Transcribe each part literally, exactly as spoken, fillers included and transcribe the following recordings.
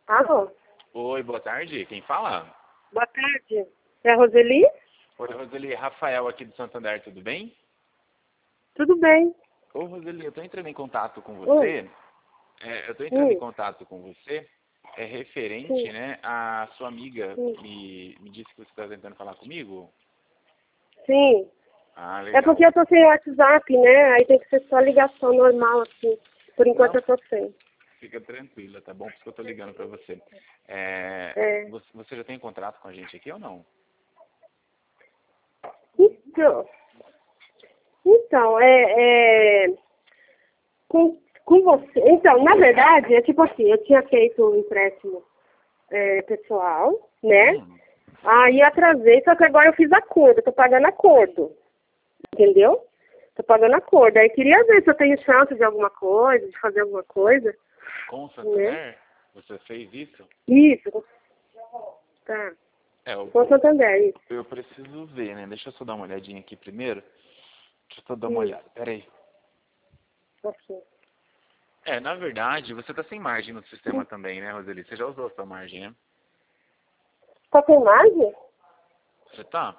Alô? Oi, boa tarde. Quem fala? Boa tarde. É a Roseli? Oi, Roseli. Rafael aqui do Santander, tudo bem? Tudo bem. Ô, Roseli, eu estou entrando em contato com Oi. você. É, eu estou entrando em Hum, contato com você. É referente, sim, né? A sua amiga sim. me, me disse que você está tentando falar comigo. Sim. Ah, É legal. porque eu tô sem WhatsApp, né? Aí tem que ser só ligação normal, assim. Por enquanto Não, eu tô sem. fica tranquila, tá bom? Por isso que eu estou ligando para você. É, É. você. Você já tem contrato com a gente aqui ou não? Então, então é, é com, com você. Então, na verdade, é tipo assim, eu tinha feito um empréstimo é, pessoal, né? Hum. Aí atrasei, só que agora eu fiz acordo, eu tô pagando acordo. Entendeu? Tô pagando acordo. Aí queria ver se eu tenho chance de alguma coisa, de fazer alguma coisa, Com o né? Santander? Você fez isso? Isso. Tá. É, eu, Com Santander, isso. eu preciso ver, né? Deixa eu só dar uma olhadinha aqui primeiro. Deixa eu só dar uma Hum, olhada. Pera aí. ok. É, na verdade, você está sem margem no sistema Hum. também, né, Roseli? Você já usou a sua margem, né? Só tem margem? Você tá?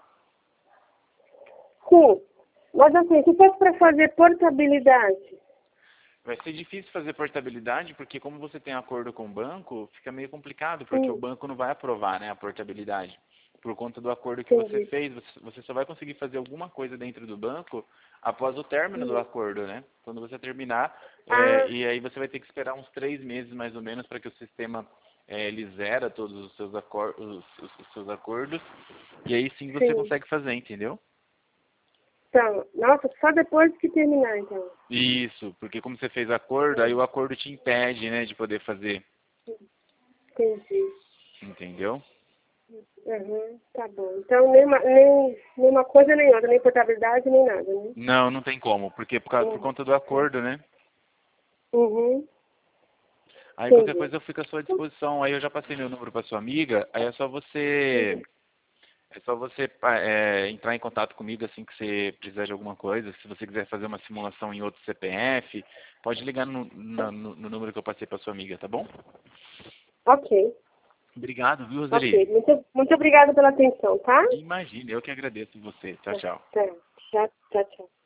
Sim. Mas assim, se fosse para fazer portabilidade. Vai ser difícil fazer portabilidade, porque como você tem acordo com o banco, fica meio complicado, porque o Hum, banco não vai aprovar, né, a portabilidade. Por conta do acordo que você entendi. fez, você você só vai conseguir fazer alguma coisa dentro do banco após o término do Hum. acordo, né? Quando você terminar, é, Ah, e aí você vai ter que esperar uns três meses mais ou menos para que o sistema é, ele zera todos os seus, acor os, os- os seus acordos, e aí sim você sim. consegue fazer, entendeu? Então, nossa, só depois que terminar, então. Isso, porque como você fez acordo, aí Hum, o acordo te impede, né, de poder fazer, entendi. entendeu? Uhum, tá bom. Então, nem, uma- nem, nem uma coisa nem outra, nem portabilidade, nem nada, né? Não, não tem como, porque por, causa, por Uhum, conta do acordo, né? uhum, Aí qualquer entendi. coisa eu fico à sua disposição, aí eu já passei meu número para sua amiga, aí é só você Uhum. é só você pa- é, entrar em contato comigo assim que você precisar de alguma coisa, se você quiser fazer uma simulação em outro C P F, pode ligar no, na- no, no número que eu passei para sua amiga, tá bom? Ok, Obrigado, viu, ok. Roseli? Muito, muito obrigada pela atenção, tá? Imagina, eu que agradeço você. Tchau, Tá, tchau. tá. Tchau, tchau, tchau.